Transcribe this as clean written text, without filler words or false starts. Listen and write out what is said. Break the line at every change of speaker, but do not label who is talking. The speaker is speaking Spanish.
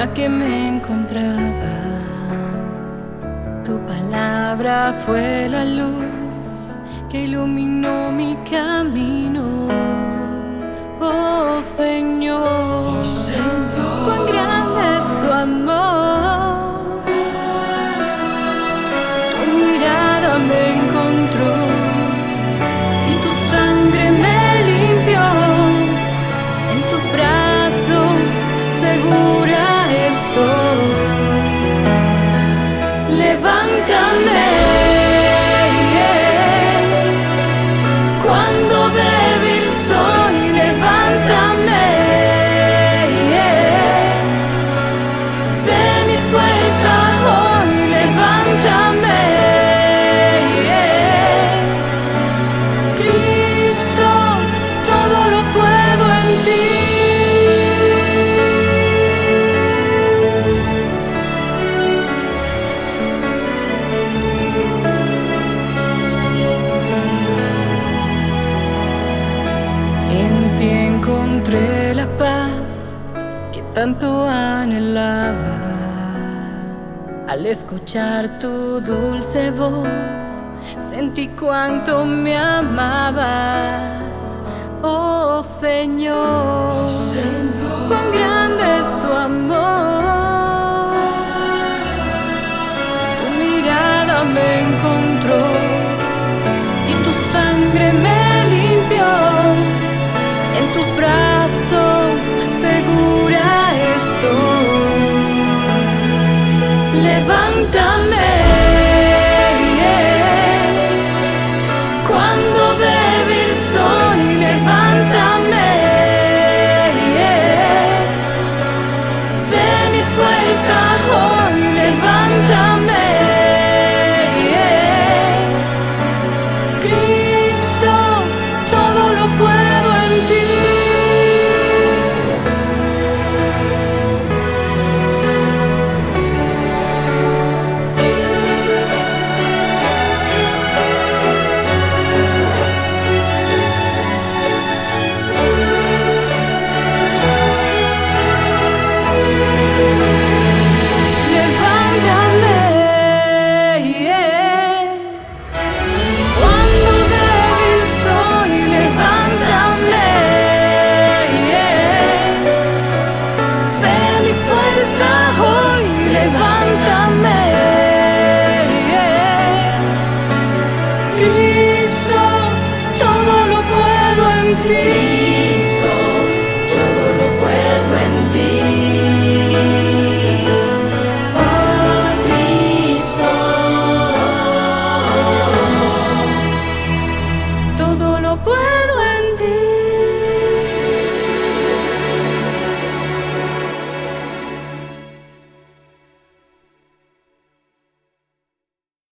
que me encontraba. Tu palabra fue la luz que iluminó mi camino. Oh Señor, cuán grande es tu amor. Tu mirada me encontró y tu sangre me limpió. En tus brazos segura estoy. Levántame cuando débil soy, levántame. Sé mi fuerza hoy, levántame. Cristo, todo lo puedo en ti. En ti encontré la paz que tanto anhelaba. Al escuchar tu dulce voz, sentí cuánto me amabas. Oh Señor, cuán grande